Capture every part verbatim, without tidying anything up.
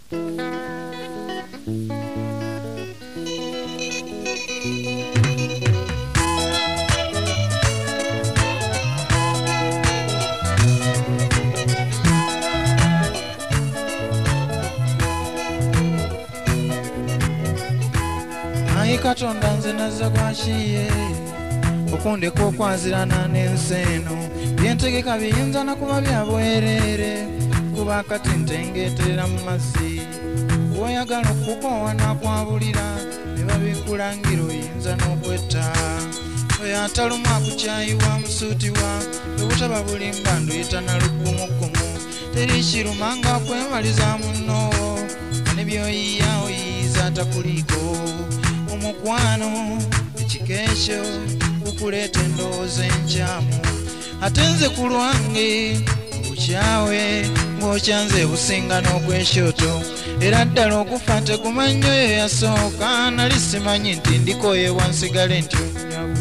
Katonda nze nazza kwakiye okundeka okwazirana n'ensi eno byentegeka biyinza nakuba bya bwerere kuba kati ntengeeterera mu mazzi bw'oyagala okukoowa nakwabulira ne babikulangira oyinza n'okwetta oyo ataluma akukyayiwa musuutiwa obutaba bulimba nduyita na luggumugumu teri kiruma nga kwemaliza munno ne byoyiya oyiyiza atakuliko omukwano ekikeesho kukuleeta endowooza enkyamu ate nze ku lwange obukyawe ng'okyanze businga n'okwesyoto era ddala okufa tegumanyi oyo yasooka nali simanyi nti ndikoyebwa nsigale nti onyabu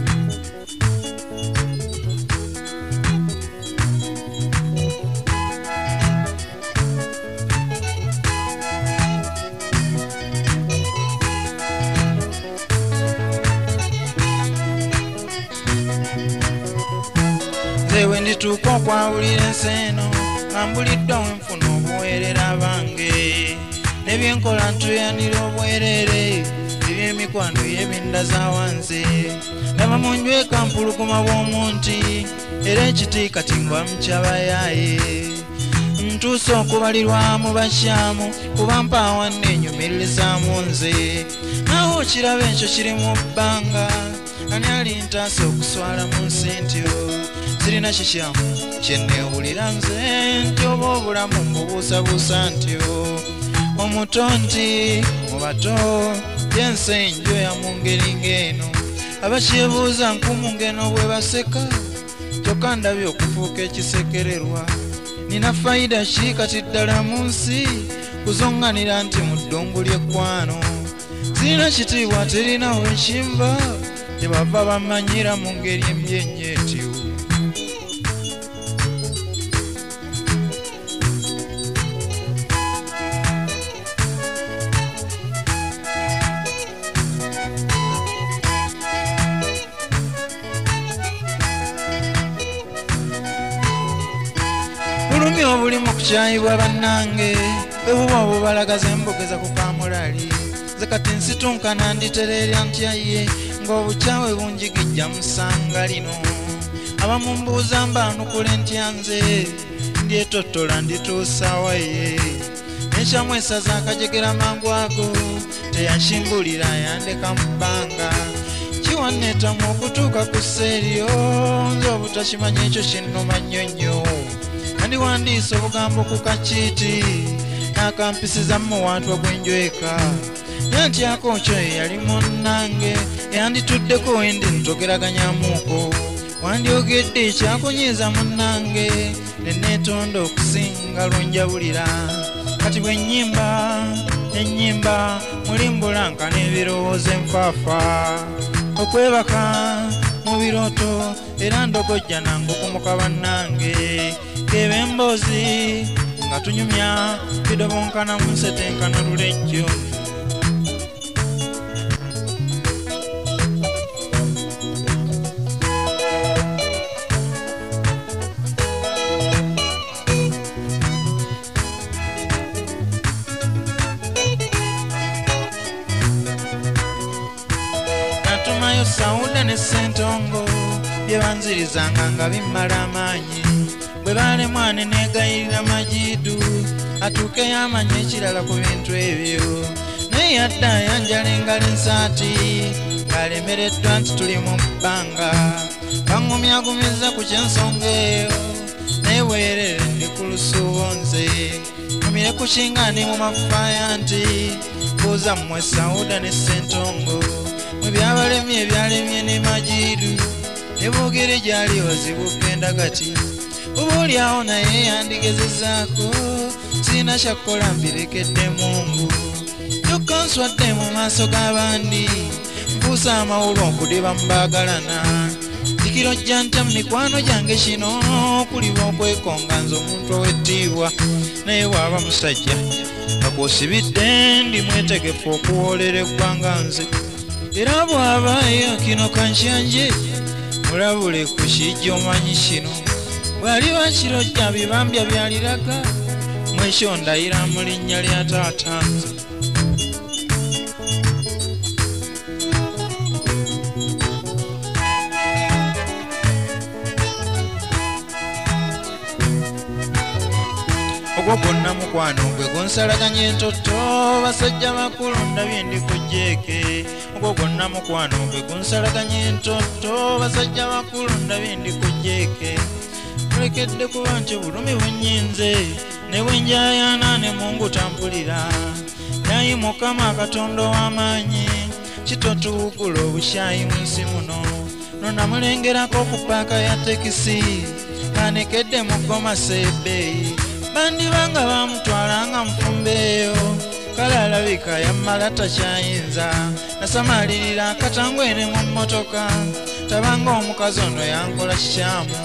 ewe ndituuka okwawulira ensi eno nga mbuliddwa wenfuna obuweerera bange nebyenkola ntuyanira obwerere ebyemikwano y'ebinda za wansi laba munjweka mpulukuma bw'omunti era ekiti kati ngwa mukyabayaaye ntuuse okubalirwa mu bakyamu kuba mpaawa nnenyumirizaamu nze nawe okiraba ekyo kiri mu bbanga ani alintaasa okuswala mu nsi ntyo sirina kikyamu kyenneewulira nze nti oba obulamu mbubuusabuusa ntyo omuto nti mu bato yensi enjoya mu ngeri ng'eno abakyebuuza nkumu ng'eno bwe baseka kyokka ndabye okufuuka ekisekererwa nina fayida ki kati ddala mu nsi kuzonganira nti mu ddungu ly'eggwano sirina kitiibwa terinawo ekinva gye bava bamanyira mu ngeri embyenyeetyo bulumi obuli mu kukyayibwa bannange bwe buba obubalagaza embogeza ku kamulali ze kati nsitunkana nditererya ntyaye ng'obukyawe bunjigijja mu ssanga lino abamu mbuuza mbaanukule ntya nze ndyetottola ndituusawa ye nekyamu esaza akajegera mangu ago teyanshingulira yandeka mu bbanga kiwanneetamu okutuuka ku sseeryo nze obutakimanya ekyo kinnuma nnyo nnyo nandiwandiisa obugambo ku kakiiti n'akampisiza mu wantu ogw'enjweka nantyako kyo yali munnange yandituddeko wendi ntogeraganyamuuko wandyogedde ekyakunyiiza munnange neneetonda okusinga lwenjabulira kati bwe nnyimba ennyimba mulimbulanka n'ebirowoozo enfaafa okwebaka mu birooto era ndogojja nangukumuka bannange keba emboozi nga tunyumya bidobonkana mu nsetenkana lulejjo natumayo Sauda ne Ssentongo bye banzirizanga nga bimmala amaanyi bwe baalemwane neegayirira Majidu atuuke yamanya ekirala ku bintu ebyo naye yadda ayanjala engalo ensaati ng'alemereddwa nti tuli mu bbanga baŋŋumyagumiza ku kyensonga eyo naye weerere ndi ku lusuubo nze numire ku kingaani mu mafaaya nti buuza mmwe Sauda ne Ssentongo mwe byabalemye ebyalemye ne Majidu ne boogere gyali wazibu kugenda gati oboolyawo naye yandigezezaako sirina kyakkola mbirekedde Mungu kyokka nswadde mu maaso g'abandi mpuusa amawulu okudiba mu baagalana kirojja ntya mu mikwano gyange kino kuliba okwekonga nze omuntu owettiibwa naye bw'aba musajja akwosibidde ndi mwetegefu okuwoolera eggwanga nze era bw'abaayo kino kankyanje mulabule ku kijja omanyi kino bw'aliba kirojja bibambya byaliraga mwekyo ndayira mu linnya lya taata nze ogwo gwonna mukwano gwe gunsalaganya entoto basajja bakulu ndabye ndi ku jjeeke ogwo gwonna mukwano gwe gunsalaganya entoto basajja bakulu ndabye ndi ku jjeeke mulekedde kuba nti obulumi bunnyinze ne bwenjayaana ne Mungu tampulira naye Mukama Katonda w'amaanyi kitotuukula obukyayi mu nsi muno nonamulengerako ku paaka ya tekisi anekedde mu Goma Sebbeyi bandibanga bamutwalanga nfumbeeyo kale alabika yammala takyayinza nasamalirira akatangwene mu mmotoka tabanga omukazi ono yankola kikyamu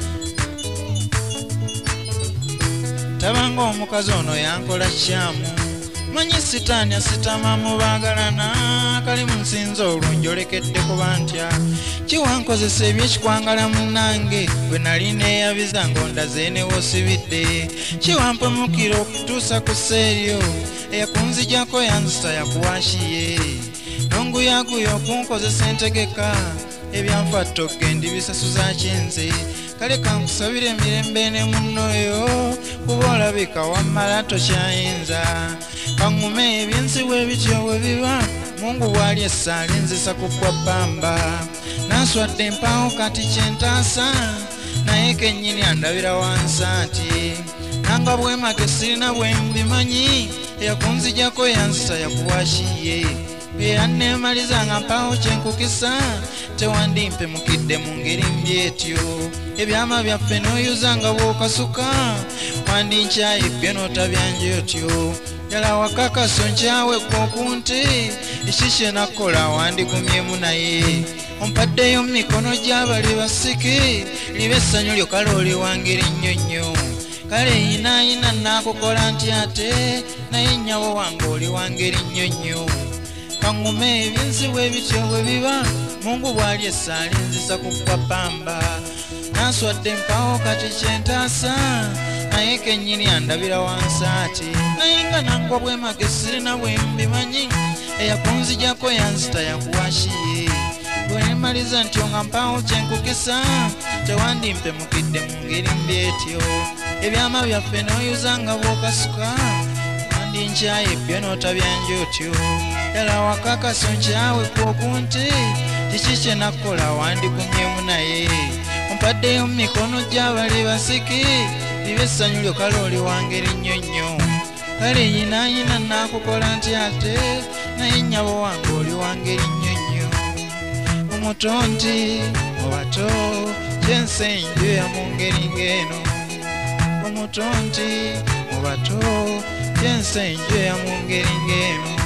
tabanga omukazi ono yankola kikyamu manyi sitaani asitama mu baagalana kali mu nsinza olungi olekedde kuba ntya kiwankozesa ebyekikwangala munnange bwe nali neeyabiza ng'ondaze ne w'osibidde kiwampemukira okutuusa ku sseeryo eyakunzijjako yanzita yakuwashiye nonguyaguya okunkozesa entegeka ebyanfatto gendi bisasuza kinze kale kankusabira emirembe ne munnoyo kuba olabika wammala tokyayinza kaŋŋume ebyensiwa ebityo bwe biba Mungu bw'ali essaali nzisa kuggwa bbamba nanswadde mpawo kati kyentaasa naye kennyini andabira wansi ati nanga bwemage sirina bwe mbimanyi eyakunzijjako yanzita yakuwashiye eyanneemaliza nga mpawo kyenkukisa tewandimpe mukidde mu ngeri mbi etyo ebyama byaffe n'oyuza nga bw'okasuka wandinkyayibye n'otabyanje otyo ddala wakakaso nkyawe gwokunti eki kye nakola wandigumyemu naye ompaddeyo mu mikono gy'abali basiki liba essanyu lyo kale oli wangeri nnyo nnyo kale yinaayina naakukola nti ate naye nnyabo wange oli wangeri nnyo nnyo kaŋŋume ebyensiwa ebityo bwe biba Mungu bw'ali essaali nzisa kuggwa bbamba nanswadde mpawo kati kyentaasa naye kennyini andabira wansi ati naye nga nangwa bwemage sirina bwe mbimanyi eyakunzijjako yanzita yakuwashiye bwenemaliza ntyo nga mpawo kyenkukisa tewandimpe mukidde mu ngeri mbi etyo ebyama byaffe n'oyuza nga bw'okasuka wandinkyayibye n'otabyanje otyo ddala wakakaso nkyawe kwokunti kiki kye nakola wandigumyemu naye ompaddeyo mu mikono gy'abali basiki liba essanyu lyo kale oli wangeri nnyo nnyo kale yinaayina naakukola nti ate naye nnyabo wange oli wangeri nnyo nnyo omutonti mu bato kyensenju ya mu ngeri ng'eno omutonti mu bato kyensenju ya mu ngeri ng'eno